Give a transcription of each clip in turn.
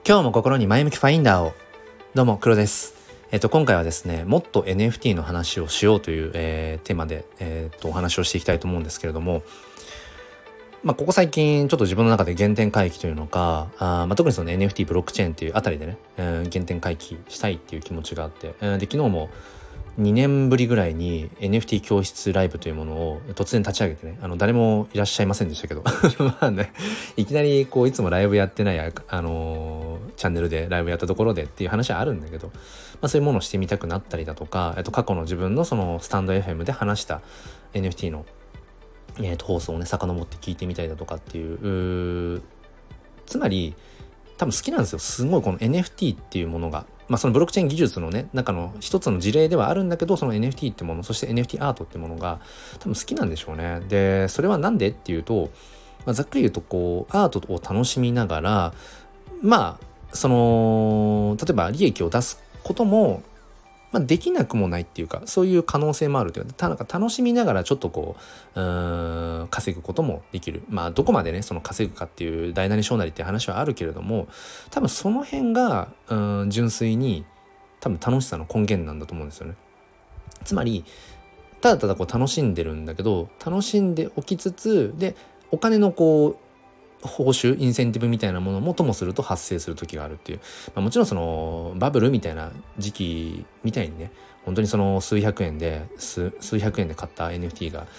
今日も心に前向きファインダーを。どうも黒です。今回はですね、もっと NFT の話をしようという、テーマで、お話をしていきたいと思うんですけれども、ここ最近ちょっと自分の中で原点回帰というのか、特にその NFT ブロックチェーンっていうあたりでね、原点回帰したいっていう気持ちがあって、で昨日も2年ぶりぐらいに NFT 教室ライブというものを突然立ち上げてね、誰もいらっしゃいませんでしたけどいきなりこういつもライブやってないチャンネルでライブやったところでっていう話はあるんだけど、そういうものをしてみたくなったりだとか、過去の自分のそのスタンド FM で話した NFT の、放送をね遡って聞いてみたりだとかっていう、つまり多分好きなんですよ。すごいこの NFT っていうものが、そのブロックチェーン技術のね中の一つの事例ではあるんだけど、その NFT ってもの、そして NFT アートってものが多分好きなんでしょうね。でそれはなんでっていうと、ざっくり言うとこうアートを楽しみながら、その例えば利益を出すこともできなくもないっていうか、そういう可能性もあるというか、なんか楽しみながらちょっとこう稼ぐこともできる。どこまでねその稼ぐかっていう大なり小なりっていう話はあるけれども、多分その辺が純粋に多分楽しさの根源なんだと思うんですよね。つまりただただこう楽しんでるんだけど、楽しんでおきつつでお金のこう報酬インセンティブみたいなものもともすると発生する時があるっていう、もちろんそのバブルみたいな時期みたいにね、本当にその数百円で買った NFT が、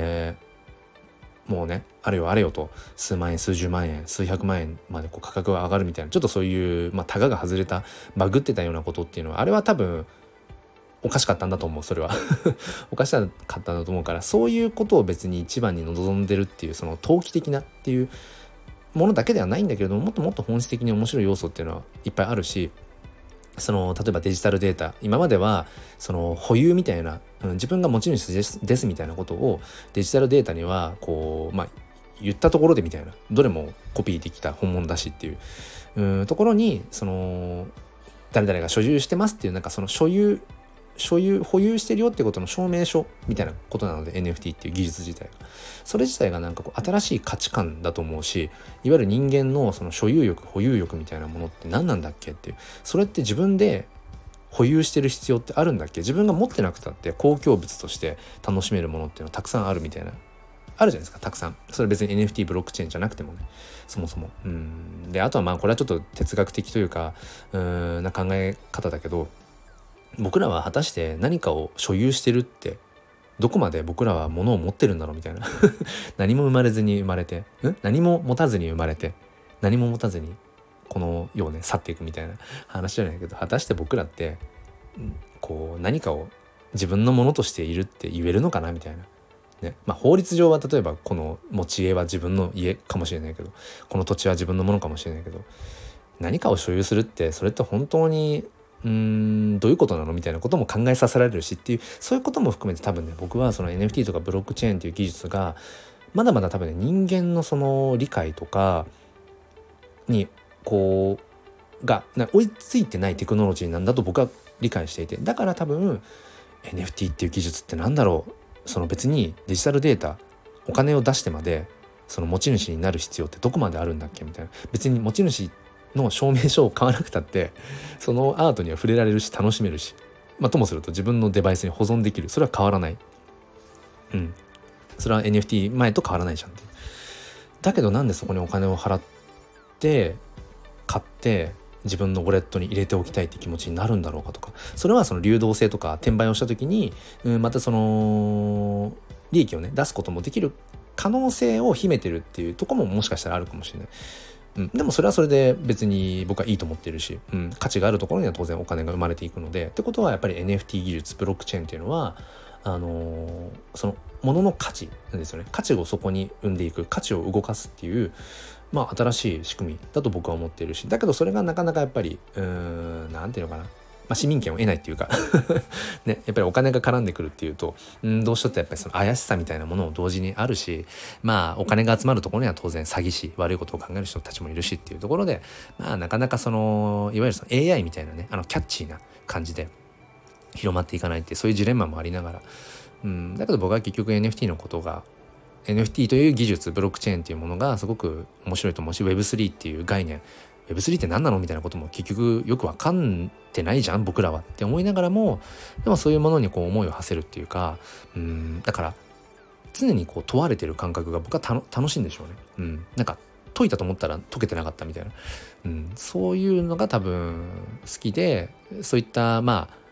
もうねあれよあれよと数万円数十万円数百万円までこう価格が上がるみたいな、ちょっとそういうタガが外れたバグってたようなことっていうのは、あれは多分おかしかったんだと思う。それはおかしかったんだと思うから、そういうことを別に一番に望んでるっていう、その投機的なっていうものだけではないんだけれども、もっともっと本質的に面白い要素っていうのはいっぱいあるし、その例えばデジタルデータ、今まではその保有みたいな、自分が持ち主ですみたいなことをデジタルデータにはこう言ったところでみたいな、どれもコピーできた本物だしっていうところに、その誰々が所有してますっていう、なんかその保有してるよってことの証明書みたいなことなので、 NFT っていう技術自体が、それ自体がなんかこう新しい価値観だと思うし、いわゆる人間のその所有欲保有欲みたいなものって何なんだっけっていう、それって自分で保有してる必要ってあるんだっけ、自分が持ってなくたって公共物として楽しめるものっていうのはたくさんあるみたいな、あるじゃないですか、たくさん。それ別に NFT ブロックチェーンじゃなくてもね、そもそもで、あとはこれはちょっと哲学的というかな考え方だけど、僕らは果たして何かを所有してるってどこまで僕らは物を持ってるんだろうみたいな何も生まれずに生まれて、何も持たずに生まれて、何も持たずにこの世をね去っていくみたいな話じゃないけど、果たして僕らってこう何かを自分のものとしているって言えるのかなみたいなね。法律上は例えばこの持ち家は自分の家かもしれないけど、この土地は自分のものかもしれないけど、何かを所有するってそれって本当にどういうことなのみたいなことも考えさせられるしっていう、そういうことも含めて多分ね、僕はその NFT とかブロックチェーンっていう技術がまだまだ多分ね、人間のその理解とかにこうが追いついてないテクノロジーなんだと僕は理解していて、だから多分 NFT っていう技術ってなんだろう、その別にデジタルデータお金を出してまでその持ち主になる必要ってどこまであるんだっけみたいな、別に持ち主の証明書を買わなくたってそのアートには触れられるし楽しめるし、ともすると自分のデバイスに保存できる、それは変わらない。それは NFT 前と変わらないじゃんって。だけどなんでそこにお金を払って買って自分のウォレットに入れておきたいって気持ちになるんだろうかとか、それはその流動性とか転売をした時にまたその利益をね出すこともできる可能性を秘めてるっていうところももしかしたらあるかもしれない。でもそれはそれで別に僕はいいと思ってるし、価値があるところには当然お金が生まれていくので、ってことはやっぱり NFT 技術ブロックチェーンっていうのはそのものの価値なんですよね。価値をそこに生んでいく、価値を動かすっていう新しい仕組みだと僕は思っているし、だけどそれがなかなかやっぱりなんていうのかな、市民権を得ないっていうかね、やっぱりお金が絡んでくるっていうとどうしようってやっぱりその怪しさみたいなものも同時にあるし、お金が集まるところには当然詐欺師、悪いことを考える人たちもいるしっていうところで、なかなかそのいわゆるその AI みたいなねキャッチーな感じで広まっていかないっていう、そういうジレンマもありながら、だけど僕は結局 NFT のことが NFT という技術ブロックチェーンっていうものがすごく面白いと思うし、 Web3 っていう概念 Web3 って何なのみたいなことも結局よく分かってないじゃん僕らはって思いながらも、でもそういうものにこう思いを馳せるっていうか、だから常にこう問われてる感覚が僕は楽しいんでしょうね。なんか解いたと思ったら解けてなかったみたいな、そういうのが多分好きで、そういった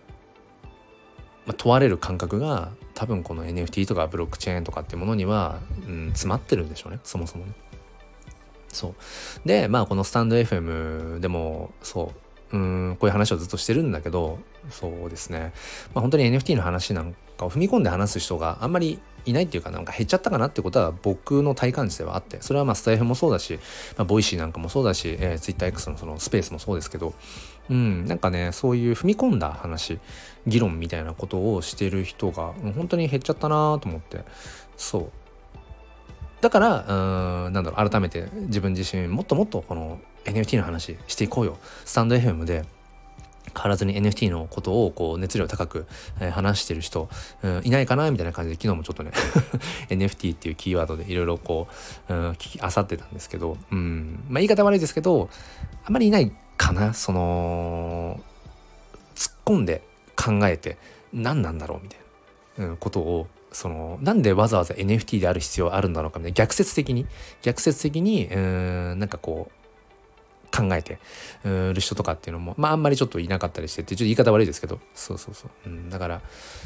問われる感覚が多分この NFT とかブロックチェーンとかっていうものには、詰まってるんでしょうね、そもそもね。そうでこのスタンド FM でもこういう話をずっとしてるんだけど、そうですね、本当に NFT の話なんかを踏み込んで話す人があんまりいないっていうか、なんか減っちゃったかなってことは僕の体感値ではあって、それはスタイフもそうだし、ボイシーなんかもそうだし、TwitterX のそのスペースもそうですけど、なんかね、そういう踏み込んだ話、議論みたいなことをしてる人が本当に減っちゃったなと思って、そうだから改めて自分自身もっともっとこの NFT の話していこうよ、スタンド FM で変わらずに NFT のことをこう熱量高く話してる人、いないかなみたいな感じで、昨日もちょっとねNFT っていうキーワードでいろいろこう、聞きあさってたんですけど、言い方悪いですけどあまりいないかな。その突っ込んで考えて何なんだろうみたいな、ことをなんでわざわざ NFT である必要あるんだろうかみたいな、逆説的になんかこう考えてる人とかっていうのもあんまりちょっといなかったりしてて、ちょっと言い方悪いですけど、だから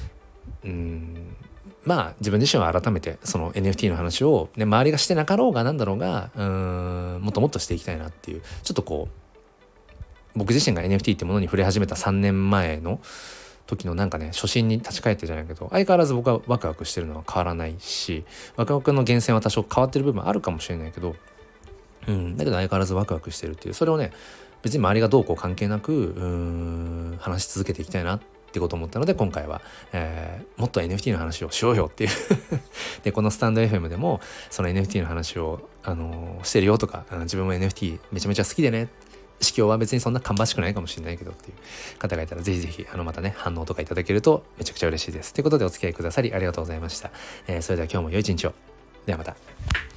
自分自身は改めてその NFT の話を、ね、周りがしてなかろうがなんだろうがもっともっとしていきたいなっていう、ちょっとこう僕自身が NFT ってものに触れ始めた3年前の時のなんかね、初心に立ち返ってじゃないけど、相変わらず僕はワクワクしてるのは変わらないし、ワクワクの源泉は多少変わってる部分あるかもしれないけど、だけど相変わらずワクワクしてるっていう、それをね別に周りがどうこう関係なく話し続けていきたいなってことを思ったので、今回は、もっと NFT の話をしようよっていうでこのスタンド FM でもその NFT の話を、してるよとか、自分も NFT めちゃめちゃ好きでね、市況は別にそんな芳しくないかもしれないけどっていう方がいたら、ぜひぜひまたね反応とかいただけるとめちゃくちゃ嬉しいです。ということでお付き合いくださりありがとうございました。それでは今日も良い一日を。ではまた。